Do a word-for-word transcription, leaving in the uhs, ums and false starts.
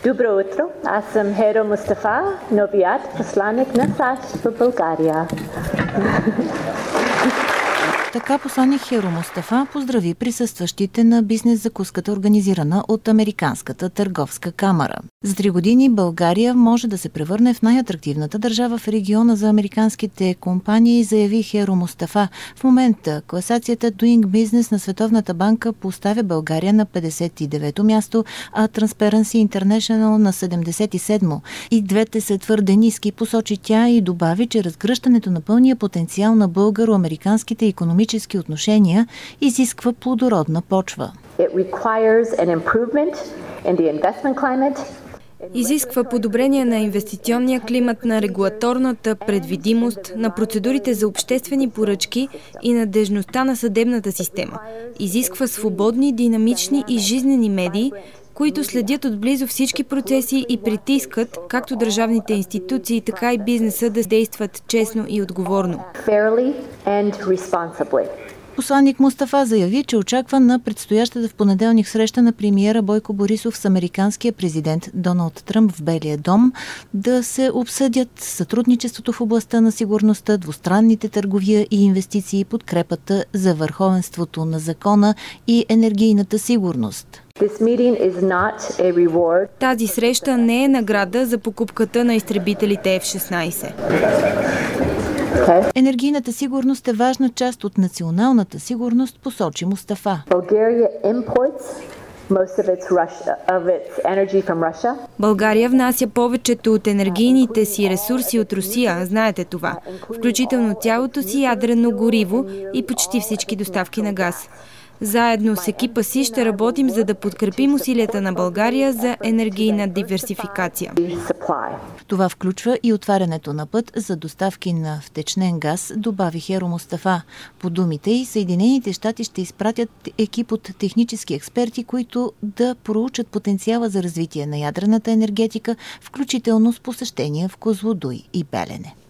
Добро утро, аз съм Херо Мустафа, новият посланик на САЩ в България. Така посланик Херо Мустафа поздрави присъстващите на бизнес закуската, организирана от Американската търговска камара. За три години България може да се превърне в най-атрактивната държава в региона за американските компании, заяви Херо Мустафа. В момента класацията Doing Business на Световната банка поставя България на петдесет и девето място, а Transparency International на седемдесет и седмо. И двете са твърде ниски, посочи тя и добави, че разгръщането на пълния потенциал на българо-американските икономически отношения изисква плодородна почва. Изисква подобрение на инвестиционния климат, на регулаторната предвидимост, на процедурите за обществени поръчки и надежността на съдебната система. Изисква свободни, динамични и жизнени медии, които следят отблизо всички процеси и притискат както държавните институции, така и бизнеса да действат честно и отговорно. Посланник Мустафа заяви, че очаква на предстоящата в понеделник среща на премиера Бойко Борисов с американския президент Доналд Тръмп в Белия дом да се обсъдят сътрудничеството в областта на сигурността, двустранните търговия и инвестиции, подкрепата за върховенството на закона и енергийната сигурност. Тази среща не е награда за покупката на изтребителите Еф шестнайсет. Okay. Енергийната сигурност е важна част от националната сигурност, посочи Мустафа. България внася повечето от енергийните си ресурси от Русия, знаете това, включително цялото си ядрено гориво и почти всички доставки на газ. Заедно с екипа си ще работим, за да подкрепим усилията на България за енергийна диверсификация. Това включва и отварянето на път за доставки на втечнен газ, добави Херо Мустафа. По думите й, Съединените щати ще изпратят екип от технически експерти, които да проучат потенциала за развитие на ядрената енергетика, включително с посещения в Козлодуй и Белене.